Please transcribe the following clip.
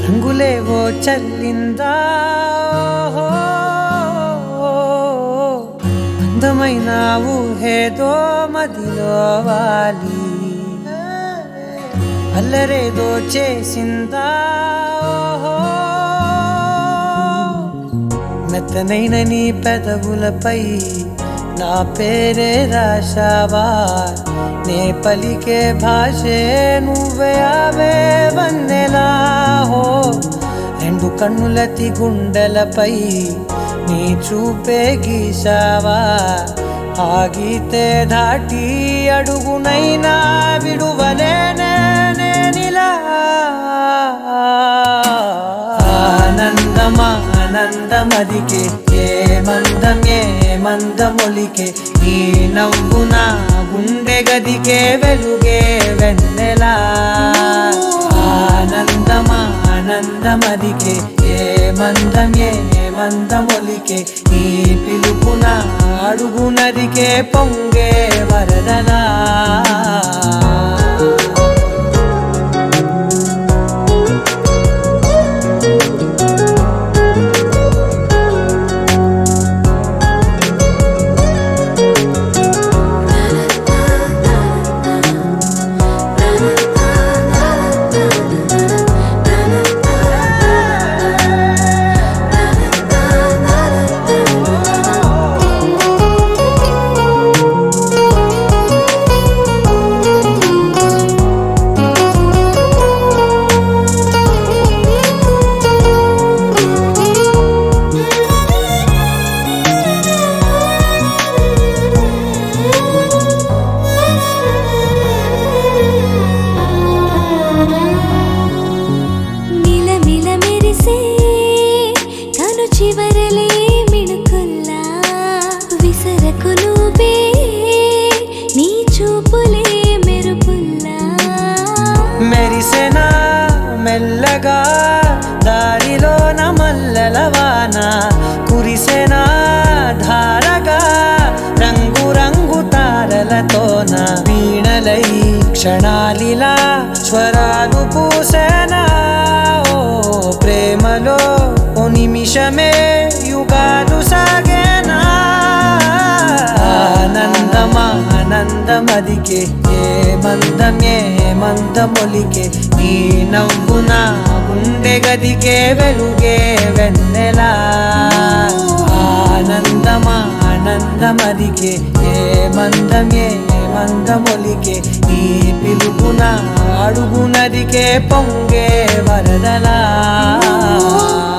రంగులేవో చల్లిందా అందమైన ఊహేదో మదిలో వాలి అల్లరేదో చేసిందా మెత్తనైన నీ పెదవులపై నా పేరే రాశావా నే పలికే భాషే నువ్వే అవే వన్నెలా హో రెండు కన్నులతి గుండెలపై నీ చూపే గీశావా ఆగితే దాటి అడుగునైనా విడువలేనే నేనిలా ఆనందమా ఆనందమదికే ఏ మందమొలికే ఈ నవ్వు నా గుండె గదికే వెలుగే వెన్నెలా ఆనందమా ఆనందమదికే ఏ మందమొలికే ఈ పిలుపున అడుగునదికే పొంగే వరదలా చివరలే మిణుకుల్లా విసరకు నువ్వే నీ చూపులే మెరుపుల్లా మెరిసెనా మెల్లగా దారిలోన మల్లెలవాన కురిసెనా ధారగా రంగు రంగు తారలతోన వీణలై క్షణాలిలా స్వరాలు పూసేనా ఓ ప్రేమలో నిమిషమే యుగాలు సాగేనా ఆనందమా ఆనందమదికే ఏ మందమొలికే నీ నవ్వు నా గుండె గదికే వెలుగే వెన్నెలా ఆనందమా ఆనందమదికే ఏ మందమొలికే నీ పిలుపున అడుగునదికే పొంగే వరదలా